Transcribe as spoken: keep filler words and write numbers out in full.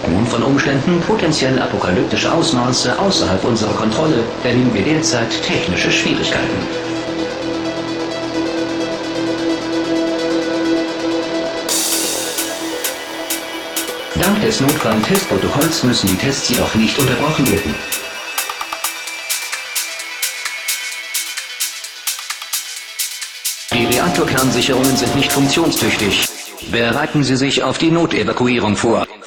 Nun von Umständen potenziell apokalyptische Ausmaße außerhalb unserer Kontrolle erleben wir derzeit technische Schwierigkeiten. Dank des notfallen Testprotokolls müssen die Tests jedoch nicht unterbrochen werden. Die Reaktorkernsicherungen sind nicht funktionstüchtig. Bereiten Sie sich auf die Notevakuierung vor.